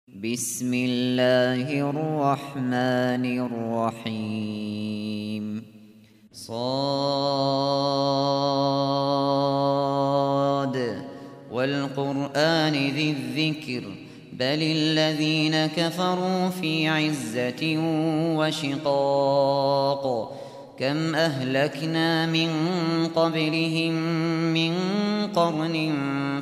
بسم الله الرحمن الرحيم صاد والقرآن ذي الذكر بل الذين كفروا في عزة وشقاق كم أهلكنا من قبلهم من قرن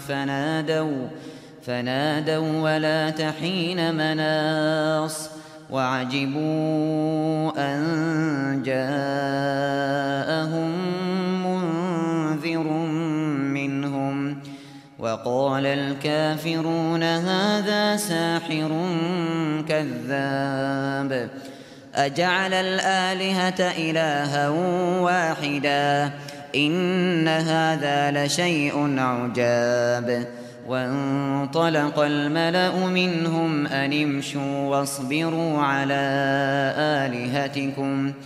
فنادوا ولا تحين مناص وعجبوا أن جاءهم منذر منهم وقال الكافرون هذا ساحر كذاب أجعل الآلهة إلها واحدا إن هذا لشيء عجاب وانطلق الملأ منهم أن امشوا واصبروا على آلهتكم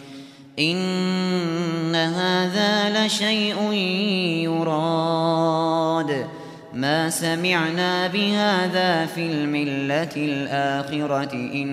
إن هذا لشيء يراد ما سمعنا بهذا في الملة الآخرة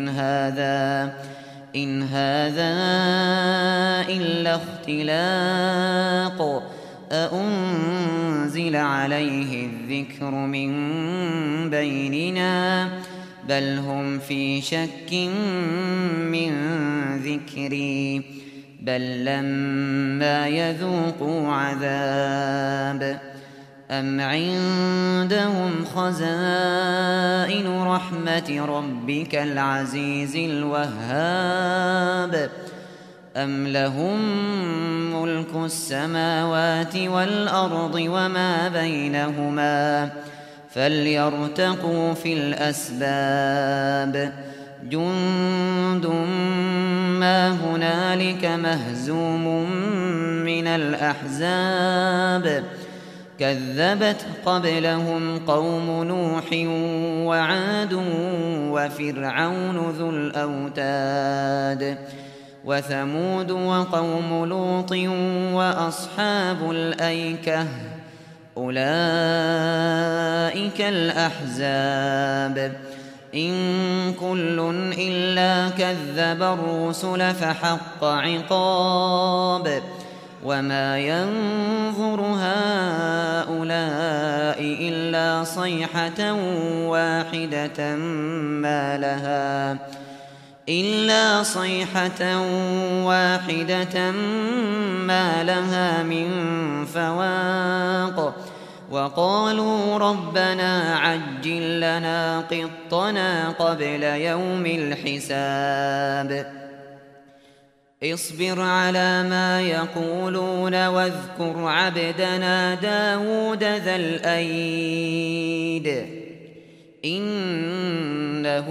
إن هذا إلا اختلاق أأنزل عليه الذكر من بيننا بل هم في شك من ذكري بل لما يذوقوا عذاب أم عندهم خزائن رحمة ربك العزيز الوهاب أم لهم ملك السماوات والأرض وما بينهما فليرتقوا في الأسباب جند ما هنالك مهزوم من الأحزاب كذبت قبلهم قوم نوح وعاد وفرعون ذو الأوتاد وثمود وقوم لوط وأصحاب الأيكة أولئك الأحزاب إن كل إلا كذب الرسل فحق عقاب وما ينظر هؤلاء إلا صيحة واحدة ما لها من فواق وقالوا ربنا عجل لنا قطنا قبل يوم الحساب اصبر على ما يقولون واذكر عبدنا داود ذا الأيد إنه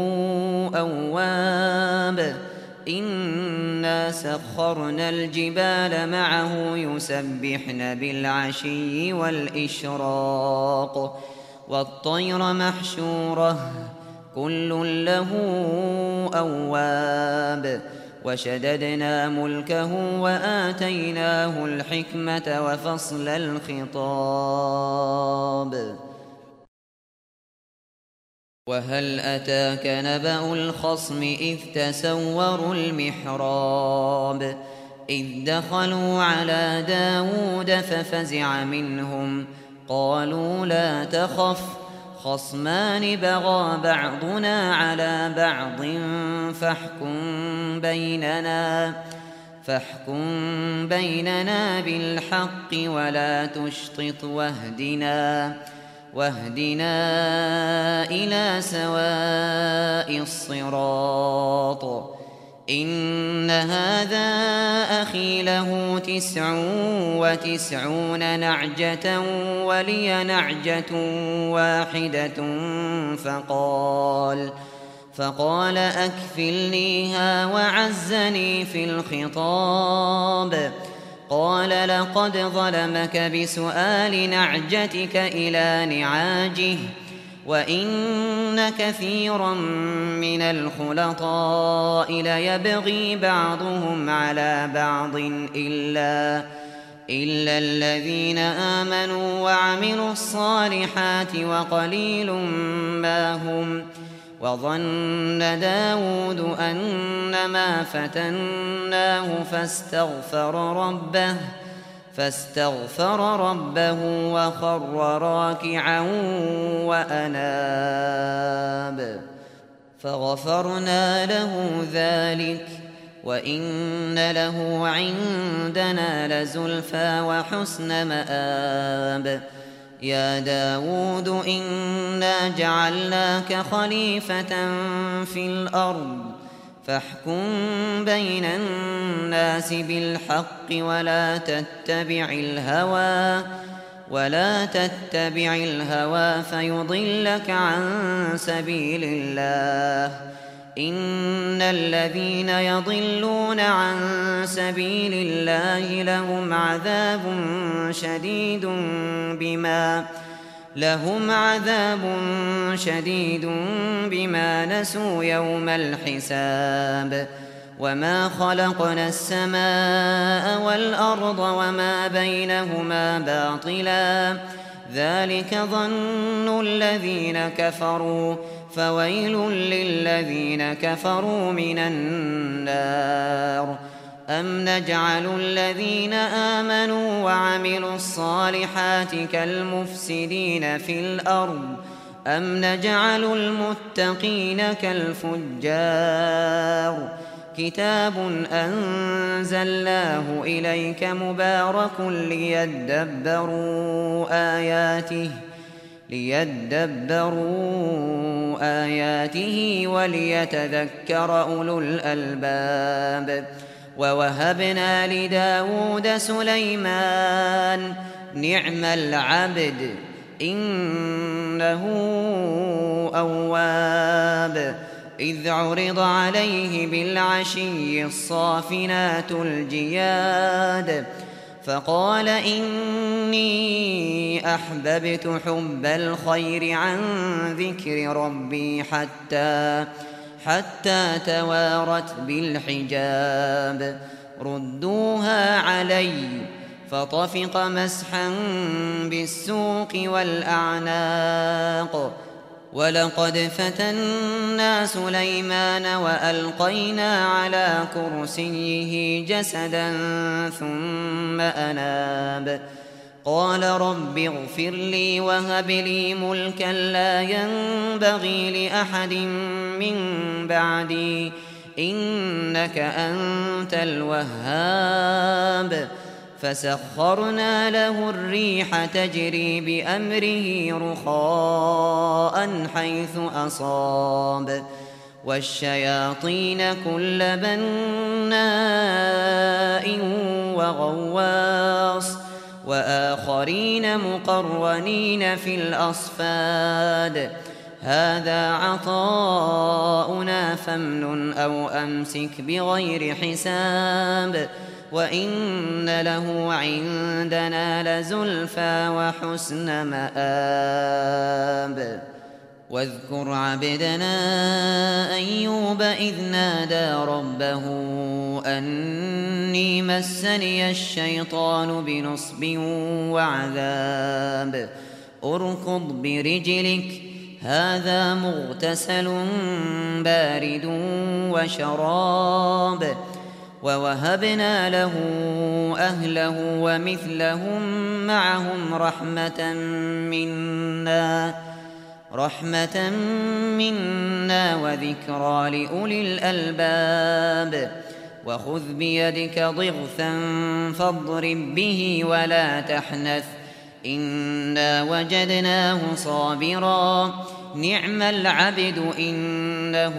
أواب إنا سخرنا الجبال معه يسبحن بالعشي والإشراق والطير محشورة كل له أواب وشددنا ملكه وآتيناه الحكمة وفصل الخطاب وهل أتاك نبأ الخصم إذ تسوروا المحراب إذ دخلوا على داود ففزع منهم قالوا لا تخف خصمان بغى بعضنا على بعض فاحكم بيننا بالحق ولا تشطط واهدنا إلى سواء الصراط إن هذا أخي له 99 نعجة ولي نعجة واحدة فقال أكفلنيها وعزني في الخطاب قال لقد ظلمك بسؤال نعجتك إلى نعاجه وإن كثيرا من الخلطاء ليبغي بعضهم على بعض إلا الذين آمنوا وعملوا الصالحات وقليل وظن داود أنما فتناه فاستغفر ربه وخر راكعا وأناب فغفرنا له ذلك وإن له عندنا لزلفى وحسن مآب يا داود إنا جعلناك خليفة في الأرض فاحكم بين الناس بالحق ولا تتبع الهوى فيضلك عن سبيل الله إن الذين يضلون عن سبيل الله لهم عذاب شديد بما نسوا يوم الحساب وما خلقنا السماء والأرض وما بينهما باطلا ذلك ظن الذين كفروا فويل للذين كفروا من النار أم نجعل الذين آمنوا وعملوا الصالحات كالمفسدين في الأرض أم نجعل المتقين كالفجار كتاب أنزلناه إليك مبارك ليدبروا آياته وليتذكر أولو الألباب ووهبنا لداود سليمان نعم العبد إنه أواب إذ عرض عليه بالعشي الصافنات الجياد فقال إني أحببت حب الخير عن ذكر ربي حتى توارت بالحجاب ردوها علي فطفق مسحا بالسوق والأعناق ولقد فتنا سليمان وألقينا على كرسيه جسدا ثم أناب قال رب اغفر لي وهب لي ملكا لا ينبغي لأحد من بعدي إنك أنت الوهاب فسخرنا له الريح تجري بأمره رخاء حيث أصاب والشياطين كل بناء وغواص وآخرين مقرنين في الأصفاد هذا عطاؤنا فامنن أو أمسك بغير حساب وإن له عندنا لزلفى وحسن مآب واذكر عبدنا أيوب إذ نادى ربه أني مسني الشيطان بنصب وعذاب اركض برجلك هذا مغتسل بارد وشراب ووهبنا له أهله ومثلهم معهم رحمة منا وذكرى لأولي الألباب وخذ بيدك ضغثا فاضرب به ولا تحنث إنا وجدناه صابرا نعم العبد إنه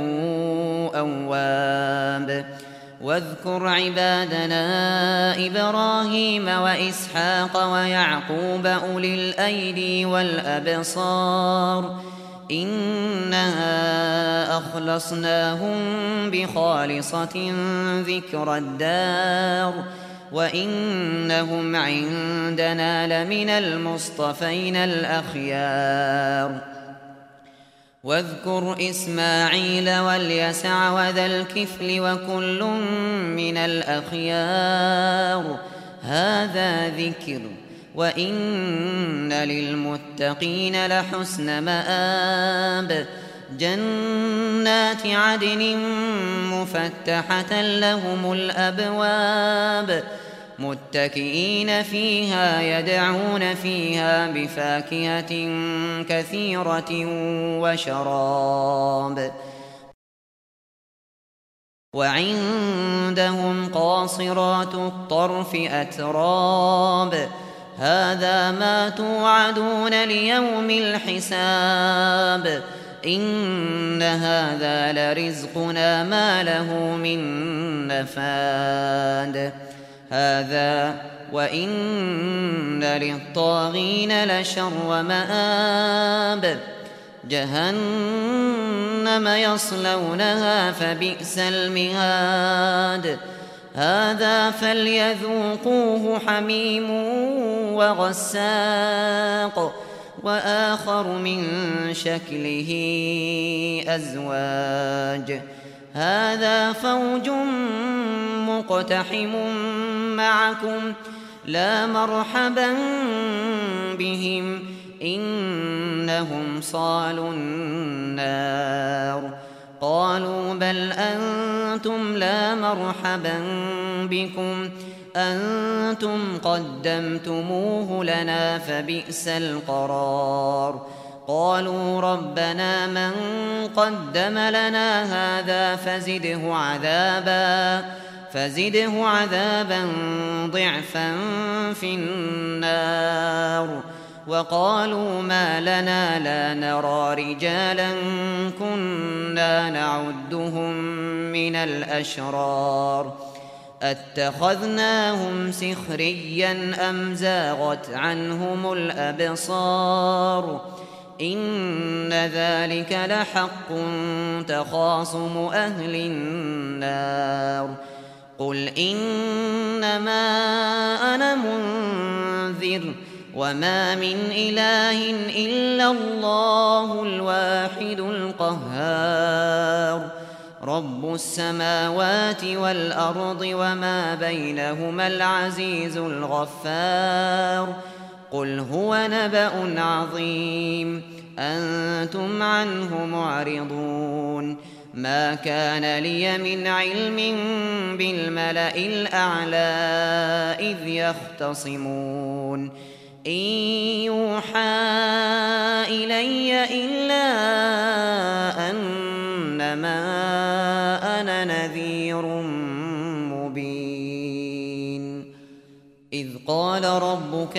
أواب واذكر عبادنا إبراهيم وإسحاق ويعقوب أولي الأيدي والأبصار إنا أخلصناهم بخالصة ذكر الدار وإنهم عندنا لمن المصطفين الأخيار واذكر إسماعيل واليسع وذا الكفل وكل من الأخيار هذا ذكر وإن للمتقين لحسن مآب جنات عدن مفتحة لهم الأبواب متكئين فيها يدعون فيها بفاكهة كثيرة وشراب وعندهم قاصرات الطرف أتراب هذا ما توعدون ليوم الحساب إن هذا لرزقنا ما له من نفاد هذا وإن للطاغين لشر مآب جهنم يصلونها فبئس المهاد هذا فليذوقوه حميم وغساق وآخر من شكله أزواج هذا فوج مقتحم معكم لا مرحبا بهم إنهم صالوا النار قالوا بل أنتم لا مرحبا بكم أنتم قدمتموه لنا فبئس القرار قالوا ربنا من قدم لنا هذا فزده عذابا ضعفا في النار وقالوا ما لنا لا نرى رجالا كنا نعدهم من الأشرار أتخذناهم سخريا أم زاغت عنهم الأبصار إن ذلك لحق تخاصم أهل النار قل إنما أنا منذر وما من إله إلا الله الواحد القهار رب السماوات والأرض وما بينهما العزيز الغفار قل هو نبأ عظيم أنتم عنه معرضون ما كان لي من علم بالملأ الأعلى إذ يختصمون إن يوحى إلي إلا أنما أنا نذير مبين إذ قال ربك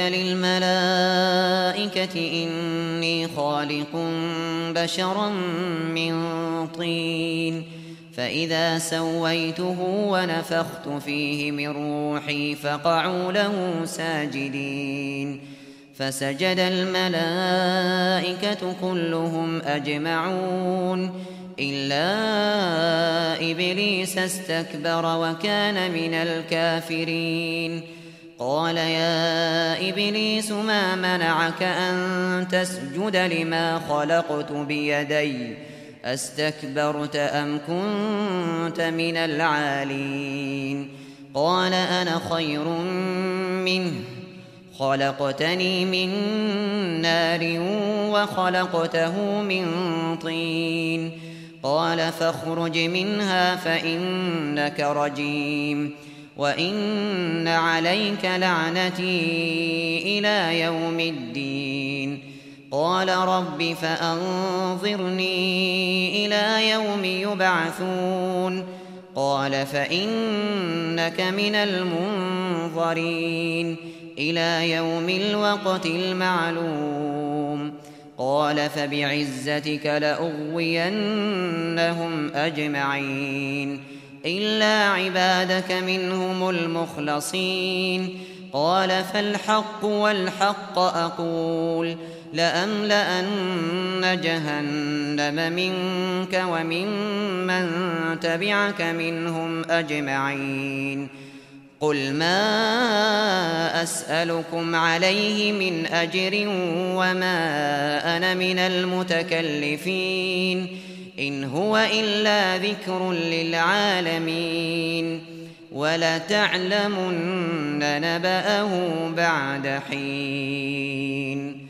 للملائكة إني خالق بشرا من طين فإذا سويته ونفخت فيه من روحي فقعوا له ساجدين فسجد الملائكة كلهم أجمعون إلا إبليس استكبر وكان من الكافرين قال يا إبليس ما منعك أن تسجد لما خلقت بيدي أستكبرت أم كنت من العالين قال أنا خير منه خلقتني من نار وخلقته من طين قال فاخرج منها فإنك رجيم وإن عليك لعنتي إلى يوم الدين قال رب فأنظرني إلى يوم يبعثون قال فإنك من المنظرين إلى يوم الوقت المعلوم قال فبعزتك لأغوينهم أجمعين إلا عبادك منهم المخلصين قال فالحق والحق أقول لأملأن جهنم منك وممن تبعك منهم أجمعين قل ما أسألكم عليه من أجر وما أنا من المتكلفين إن هو إلا ذكر للعالمين ولتعلمن نبأه بعد حين